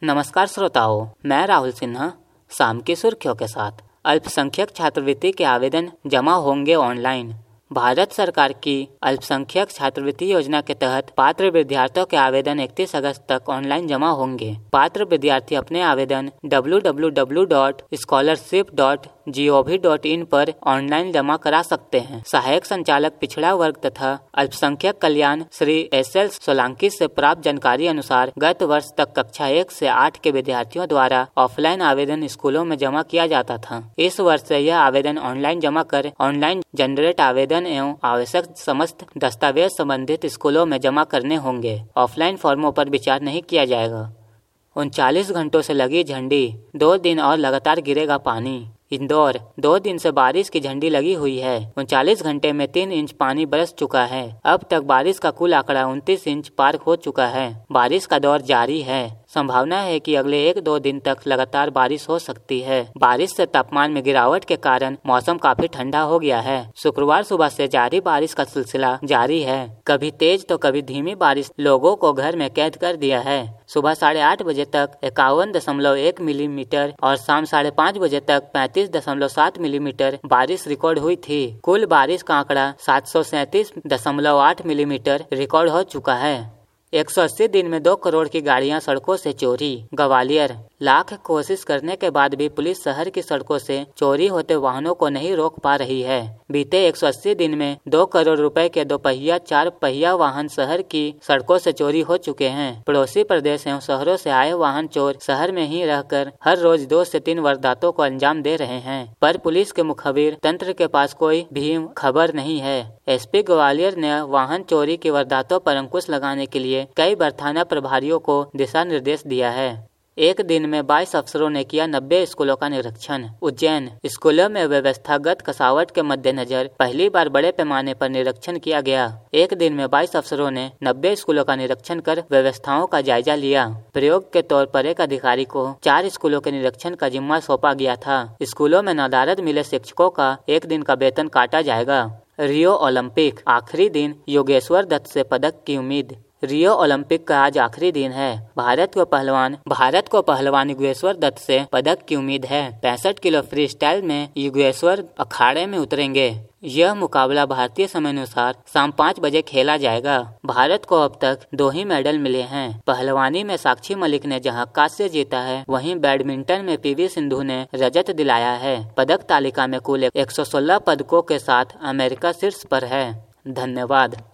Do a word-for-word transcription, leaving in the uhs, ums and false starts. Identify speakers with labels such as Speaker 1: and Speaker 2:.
Speaker 1: नमस्कार श्रोताओं, मैं राहुल सिन्हा शाम की सुर्खियों के साथ। अल्पसंख्यक छात्रवृत्ति के आवेदन जमा होंगे ऑनलाइन। भारत सरकार की अल्पसंख्यक छात्रवृत्ति योजना के तहत पात्र विद्यार्थियों के आवेदन इकतीस अगस्त तक ऑनलाइन जमा होंगे। पात्र विद्यार्थी अपने आवेदन W W W dot scholarship dot G O V dot in पर ऑनलाइन जमा करा सकते हैं। सहायक संचालक पिछड़ा वर्ग तथा अल्पसंख्यक कल्याण श्री एस एल सोलंकी से प्राप्त जानकारी अनुसार गत वर्ष तक कक्षा एक से आठ के विद्यार्थियों द्वारा ऑफलाइन आवेदन स्कूलों में जमा किया जाता था। इस वर्ष से यह आवेदन ऑनलाइन जमा कर ऑनलाइन जनरेट आवेदन एवं आवश्यक समस्त दस्तावेज संबंधित स्कूलों में जमा करने होंगे। ऑफलाइन फॉर्मों पर विचार नहीं किया जाएगा। उनचालीस घंटों से लगी झंडी, दो दिन और लगातार गिरेगा पानी। इंदौर, दो दिन से बारिश की झंडी लगी हुई है। उनचालीस घंटे में तीन इंच पानी बरस चुका है। अब तक बारिश का कुल आंकड़ा उनतीस इंच पार हो चुका है। बारिश का दौर जारी है। संभावना है कि अगले एक दो दिन तक लगातार बारिश हो सकती है। बारिश से तापमान में गिरावट के कारण मौसम काफी ठंडा हो गया है। शुक्रवार सुबह से जारी बारिश का सिलसिला जारी है। कभी तेज तो कभी धीमी बारिश लोगों को घर में कैद कर दिया है। सुबह साढ़े आठ बजे तक इक्यावन दशमलव एक मिलीमीटर और शाम साढ़े पाँच बजे तक पैंतीस दशमलव सात मिलीमीटर बारिश रिकॉर्ड हुई थी। कुल बारिश का आंकड़ा सात सौ सैंतीस दशमलव आठ मिलीमीटर रिकॉर्ड हो चुका है। एक सौ अस्सी दिन में दो करोड़ की गाड़ियां सड़कों से चोरी। ग्वालियर, लाख कोशिश करने के बाद भी पुलिस शहर की सड़कों से चोरी होते वाहनों को नहीं रोक पा रही है। बीते एक सौ अस्सी दिन में दो करोड़ रुपए के दो पहिया चार पहिया वाहन शहर की सड़कों से चोरी हो चुके हैं। पड़ोसी प्रदेश एवं शहरों से आए वाहन चोर शहर में ही रहकर हर रोज दो से तीन वारदातों को अंजाम दे रहे हैं, पर पुलिस के मुखबिर तंत्र के पास कोई भी खबर नहीं है। एस पी ग्वालियर ने वाहन चोरी की वारदातों पर अंकुश लगाने के लिए कई बार थाना प्रभारियों को दिशा निर्देश दिया है। एक दिन में बाईस अफसरों ने किया नब्बे स्कूलों का निरीक्षण। उज्जैन, स्कूलों में व्यवस्थागत कसावट के मद्देनजर पहली बार बड़े पैमाने पर निरीक्षण किया गया। एक दिन में बाईस अफसरों ने नब्बे स्कूलों का निरीक्षण कर व्यवस्थाओं का जायजा लिया। प्रयोग के तौर पर एक अधिकारी को चार स्कूलों के निरीक्षण का जिम्मा सौंपा गया था। स्कूलों में नदारद मिले शिक्षकों का एक दिन का वेतन काटा जाएगा। रियो ओलंपिक, आखिरी दिन योगेश्वर दत्त से पदक की उम्मीद। रियो ओलंपिक का आज आखिरी दिन है। भारत को पहलवान भारत को पहलवान योगेश्वर दत्त से पदक की उम्मीद है। पैंसठ किलो फ्री स्टाइल में योगेश्वर अखाड़े में उतरेंगे। यह मुकाबला भारतीय समय अनुसार शाम पाँच बजे खेला जाएगा। भारत को अब तक दो ही मेडल मिले हैं। पहलवानी में साक्षी मलिक ने जहां कांस्य जीता है, वहीं बैडमिंटन में पी वी सिंधु ने रजत दिलाया है। पदक तालिका में कुल एक सौ सोलह पदकों के साथ अमेरिका शीर्ष पर है। धन्यवाद।